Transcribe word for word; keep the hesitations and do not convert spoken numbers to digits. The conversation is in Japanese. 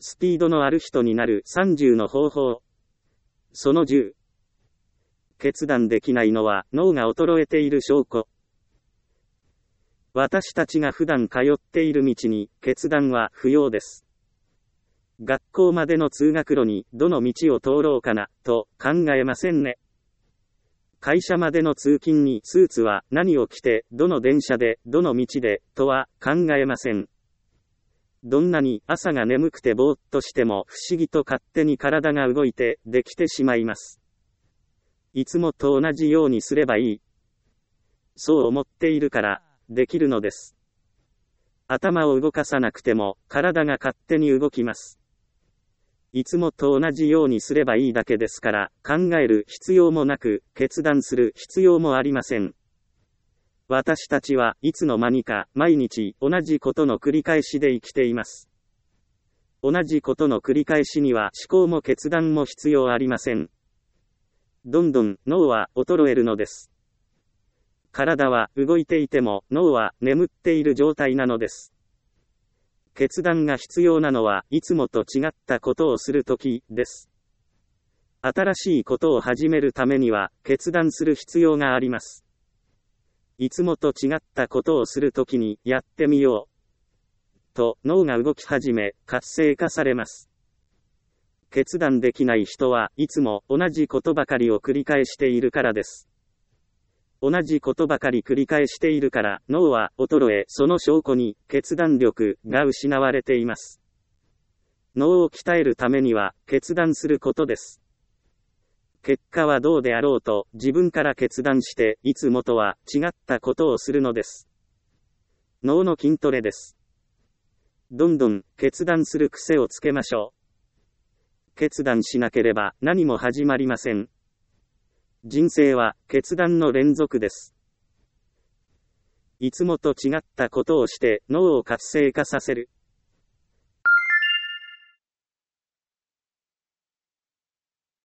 スピードのある人になるさんじゅうの方法。そのじゅう。決断できないのは脳が衰えている証拠。私たちが普段通っている道に決断は不要です。学校までの通学路にどの道を通ろうかなと考えませんね。会社までの通勤にスーツは何を着てどの電車でどの道でとは考えません。どんなに朝が眠くてぼーっとしても不思議と勝手に体が動いてできてしまいます。いつもと同じようにすればいい。そう思っているからできるのです。頭を動かさなくても体が勝手に動きます。いつもと同じようにすればいいだけですから考える必要もなく決断する必要もありません。私たちはいつの間にか毎日同じことの繰り返しで生きています。同じことの繰り返しには思考も決断も必要ありません。どんどん脳は衰えるのです。体は動いていても脳は眠っている状態なのです。決断が必要なのはいつもと違ったことをするときです。新しいことを始めるためには決断する必要があります。いつもと違ったことをするときにやってみようと脳が動き始め活性化されます。決断できない人はいつも同じことばかりを繰り返しているからです。同じことばかり繰り返しているから脳は衰え、その証拠に決断力が失われています。脳を鍛えるためには決断することです。結果はどうであろうと自分から決断していつもとは違ったことをするのです。脳の筋トレです。どんどん決断する癖をつけましょう。決断しなければ何も始まりません。人生は決断の連続です。いつもと違ったことをして脳を活性化させる。